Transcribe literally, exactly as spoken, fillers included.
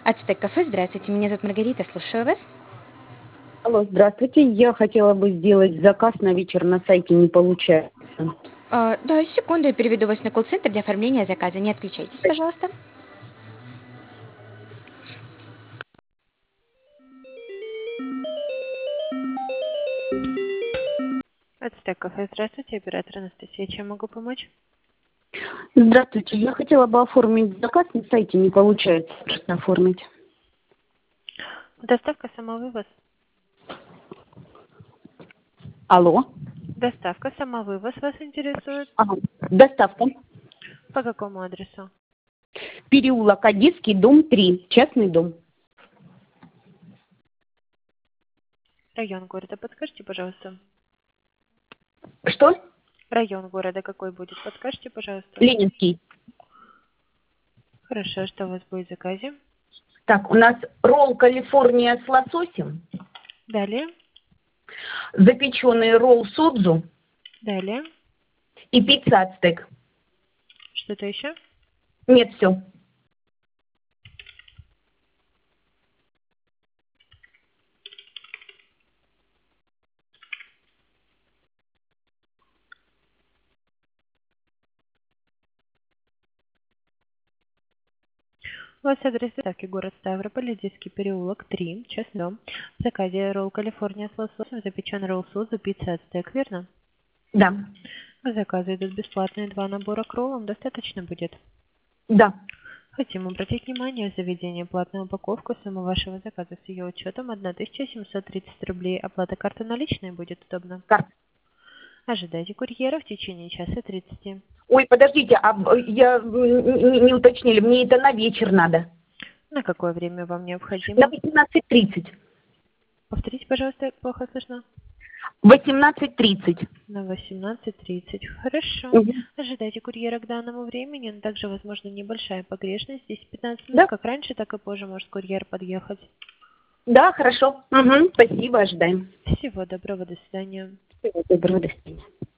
Ацтек кафе, здравствуйте, меня зовут Маргарита, слушаю вас. Алло, здравствуйте. Я хотела бы сделать заказ на вечер, на сайте не получается. А, да, секунду, я переведу вас на колл-центр для оформления заказа. Не отключайтесь, пожалуйста. Ацтек кафе, здравствуйте, оператор Анастасия, чем могу помочь? Здравствуйте. Я хотела бы оформить заказ, на сайте не получается просто оформить. Доставка, самовывоз. Алло. Доставка, самовывоз вас интересует? Ага. Доставка. По какому адресу? Переулок Одесский, дом три, частный дом. Район города, подскажите, пожалуйста. Что? Район города какой будет, подскажите, пожалуйста. Ленинский. Хорошо, что у вас будет в заказе? Так, у нас ролл Калифорния с лососем, Далее, запеченный ролл судзу далее. и пицца Ацтек. Что-то еще? Нет, все. У вас адрес доставки город Ставрополь, Одесский переулок три, частный дом. В заказе ролл Калифорния с лососем, запеченный ролл судзу, пицца Ацтек, верно? Да. К заказу идут бесплатные два набора к роллам, достаточно будет? Да. Хотим обратить внимание, заведение платную упаковку, сумма вашего заказа с ее учетом тысяча семьсот тридцать рублей. Оплата карты наличной будет удобно. Карта. Ожидайте курьера в течение часа тридцати. Ой, подождите, а б- я не, не уточнили, мне это на вечер надо. На какое время вам На необходимо? восемнадцать тридцать. Повторите, пожалуйста, плохо слышно. восемнадцать тридцать. На восемнадцать тридцать. Хорошо. Угу. Ожидайте курьера к данному времени. Но также, возможно, небольшая погрешность. десять-пятнадцать минут, Да? как раньше, так и позже может курьер подъехать. Да, хорошо. Угу. Спасибо, ожидаем. Всего доброго, до свидания. Всего доброго, до свидания.